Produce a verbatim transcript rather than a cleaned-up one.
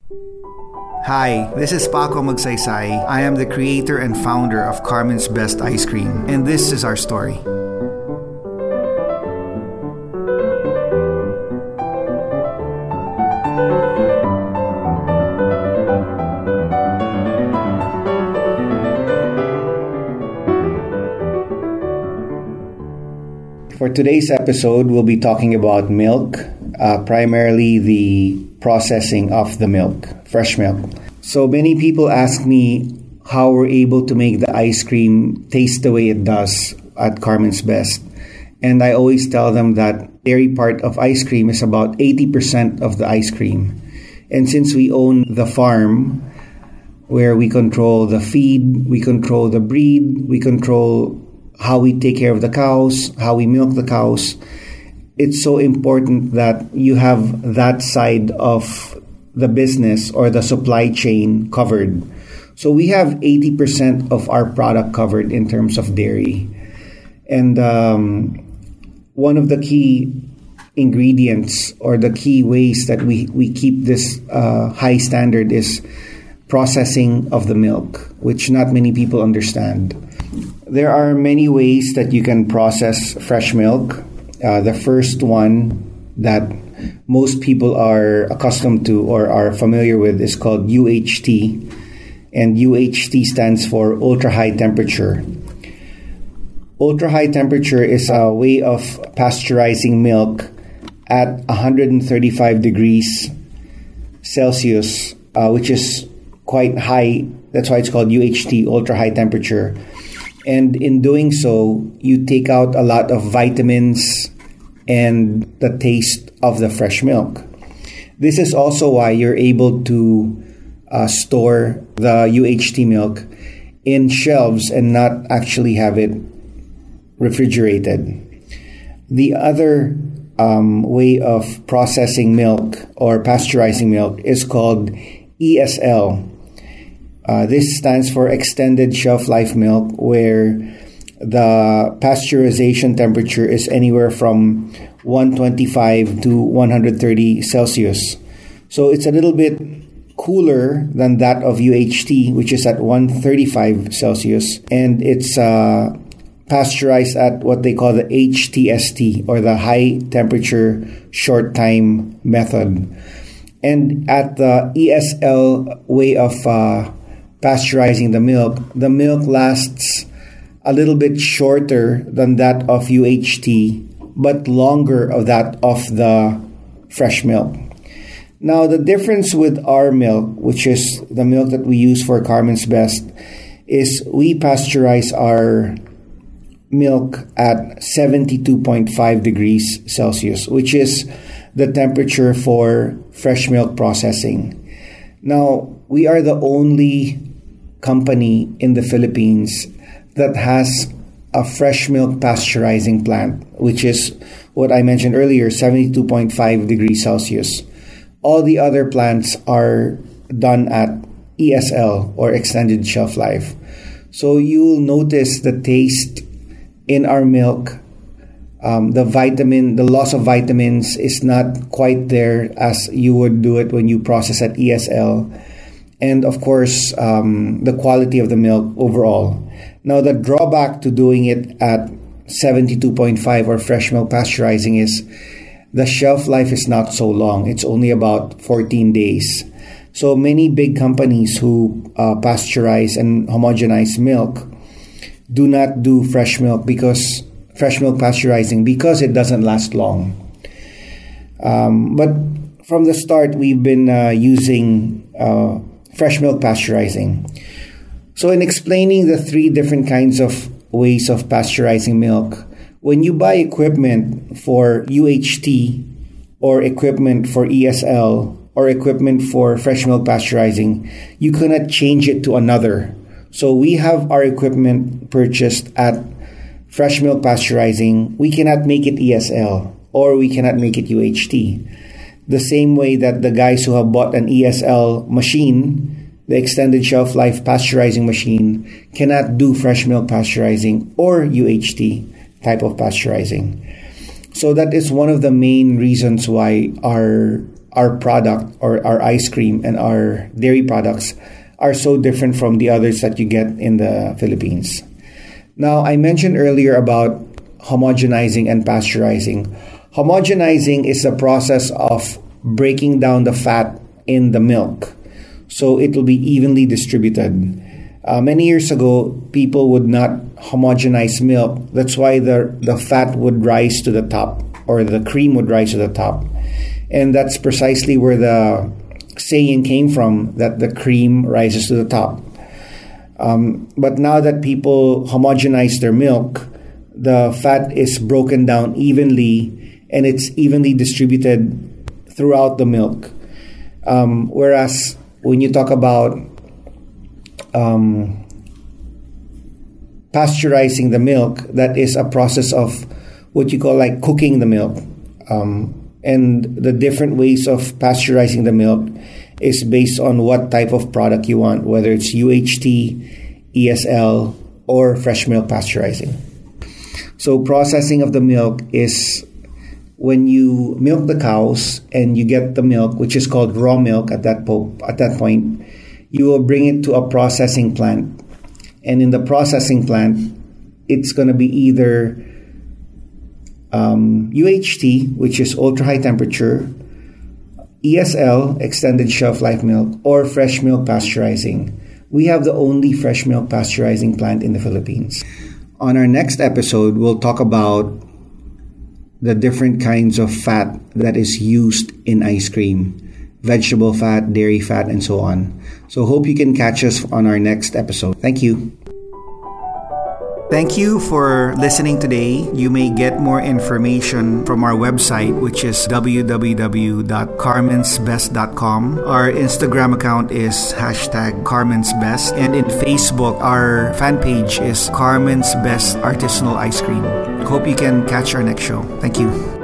Hi, this is Paco Magsaysay. I am the creator and founder of Carmen's Best Ice Cream, and this is our story. For today's episode, we'll be talking about milk, uh, primarily the processing of the milk, fresh milk. So many people ask me how we're able to make the ice cream taste the way it does at Carmen's Best. And I always tell them that dairy part of ice cream is about eighty percent of the ice cream. And since we own the farm, where we control the feed, we control the breed, we control how we take care of the cows, how we milk the cows, it's so important that you have that side of the business or the supply chain covered. So we have eighty percent of our product covered in terms of dairy. And um, one of the key ingredients or the key ways that we, we keep this uh, high standard is processing of the milk, which not many people understand. There are many ways that you can process fresh milk. Uh, the first one that most people are accustomed to or are familiar with is called U H T. And U H T stands for ultra high temperature. Ultra high temperature is a way of pasteurizing milk at one hundred thirty-five degrees Celsius, uh, which is quite high. That's why it's called U H T, ultra high temperature. And in doing so, you take out a lot of vitamins and the taste of the fresh milk. This is also why you're able to uh, store the U H T milk in shelves and not actually have it refrigerated. The other um, way of processing milk or pasteurizing milk is called E S L. Uh, this stands for extended shelf life milk, where the pasteurization temperature is anywhere from one twenty-five to one thirty Celsius. So it's a little bit cooler than that of U H T, which is at one thirty-five Celsius. And it's uh, pasteurized at what they call the H T S T, or the high temperature short time method. And at the E S L way of uh, pasteurizing the milk, the milk lasts a little bit shorter than that of U H T, but longer of that of the fresh milk. Now, the difference with our milk, which is the milk that we use for Carmen's Best, is we pasteurize our milk at seventy-two point five degrees Celsius, which is the temperature for fresh milk processing. Now, we are the only company in the Philippines that has a fresh milk pasteurizing plant, which is what I mentioned earlier, seventy-two point five degrees Celsius. All the other plants are done at E S L, or extended shelf life. So you'll notice the taste in our milk. Um, the vitamin, the loss of vitamins is not quite there as you would do it when you process at E S L. And of course, um, the quality of the milk overall. Now, the drawback to doing it at seventy-two point five or fresh milk pasteurizing is the shelf life is not so long. It's only about fourteen days. So many big companies who uh, pasteurize and homogenize milk do not do fresh milk because fresh milk pasteurizing because it doesn't last long. Um, but from the start, we've been uh, using uh, fresh milk pasteurizing. So in explaining the three different kinds of ways of pasteurizing milk, when you buy equipment for U H T or equipment for E S L or equipment for fresh milk pasteurizing, you cannot change it to another. So we have our equipment purchased at fresh milk pasteurizing. We cannot make it E S L or we cannot make it U H T. The same way that the guys who have bought an E S L machine, the extended shelf life pasteurizing machine, cannot do fresh milk pasteurizing or U H T type of pasteurizing. So that is one of the main reasons why our our product or our ice cream and our dairy products are so different from the others that you get in the Philippines. Now, I mentioned earlier about homogenizing and pasteurizing. Homogenizing is the process of breaking down the fat in the milk so it will be evenly distributed. Uh, many years ago, people would not homogenize milk. That's why the, the fat would rise to the top, or the cream would rise to the top. And that's precisely where the saying came from, that the cream rises to the top. Um, but now that people homogenize their milk, the fat is broken down evenly and it's evenly distributed throughout the milk. Um, whereas when you talk about um, pasteurizing the milk, that is a process of what you call like cooking the milk. Um, and the different ways of pasteurizing the milk is based on what type of product you want, whether it's U H T, E S L, or fresh milk pasteurizing. So processing of the milk is when you milk the cows and you get the milk, which is called raw milk at that po- at that point, you will bring it to a processing plant. And in the processing plant, it's going to be either um, U H T, which is ultra high temperature, E S L, extended shelf life milk, or fresh milk pasteurizing. We have the only fresh milk pasteurizing plant in the Philippines. On our next episode, we'll talk about the different kinds of fat that is used in ice cream. Vegetable fat, dairy fat, and so on. So hope you can catch us on our next episode. Thank you. Thank you for listening today. You may get more information from our website, which is w w w dot carmens best dot com. Our Instagram account is hashtag Carmen's Best. And in Facebook, our fan page is Carmen's Best Artisanal Ice Cream. Hope you can catch our next show. Thank you.